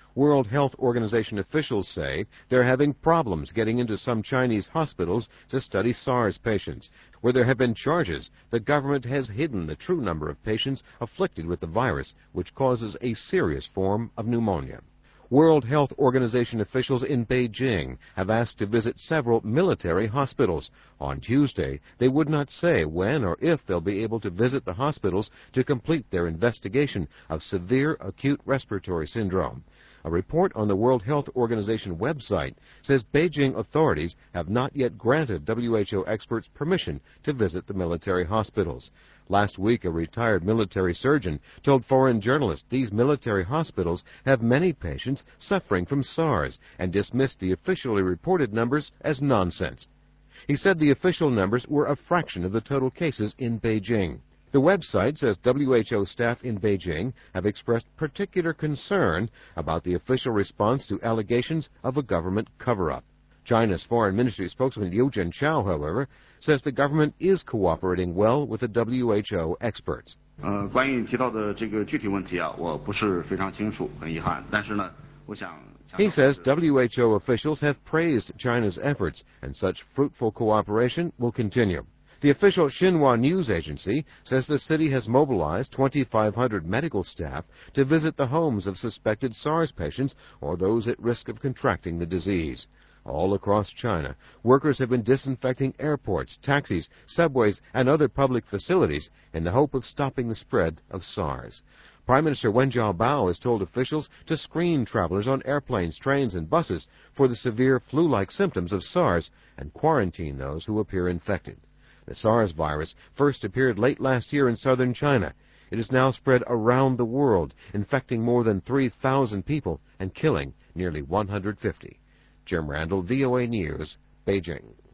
World Health Organization officials say they're having problems getting into some Chinese hospitals to study SARS patients. Where there have been charges, the government has hidden the true number of patients afflicted with the virus, which causes a serious form of pneumonia. World Health Organization officials in Beijing have asked to visit several military hospitals. On Tuesday, they would not say when or if they'll be able to visit the hospitals to complete their investigation of severe acute respiratory syndrome. A report on the World Health Organization website says Beijing authorities have not yet granted WHO experts permission to visit the military hospitals. Last week, a retired military surgeon told foreign journalists these military hospitals have many patients suffering from SARS and dismissed the officially reported numbers as nonsense. He said the official numbers were a fraction of the total cases in Beijing. The website says WHO staff in Beijing have expressed particular concern about the official response to allegations of a government cover-up. China's Foreign Ministry spokesman Liu Zhenqiao, however, says the government is cooperating well with the WHO experts. 关于提到的这个具体问题啊，我不是非常清楚，很遗憾。但是呢，我想。 He says WHO officials have praised China's efforts, and such fruitful cooperation will continue. The official Xinhua news agency says the city has mobilized 2,500 medical staff to visit the homes of suspected SARS patients or those at risk of contracting the disease. All across China, workers have been disinfecting airports, taxis, subways, and other public facilities in the hope of stopping the spread of SARS. Prime Minister Wen Jiabao has told officials to screen travelers on airplanes, trains, and buses for the severe flu-like symptoms of SARS and quarantine those who appear infected. The SARS virus first appeared late last year in southern China. It has now spread around the world, infecting more than 3,000 people and killing nearly 150. Jim Randall, VOA News, Beijing.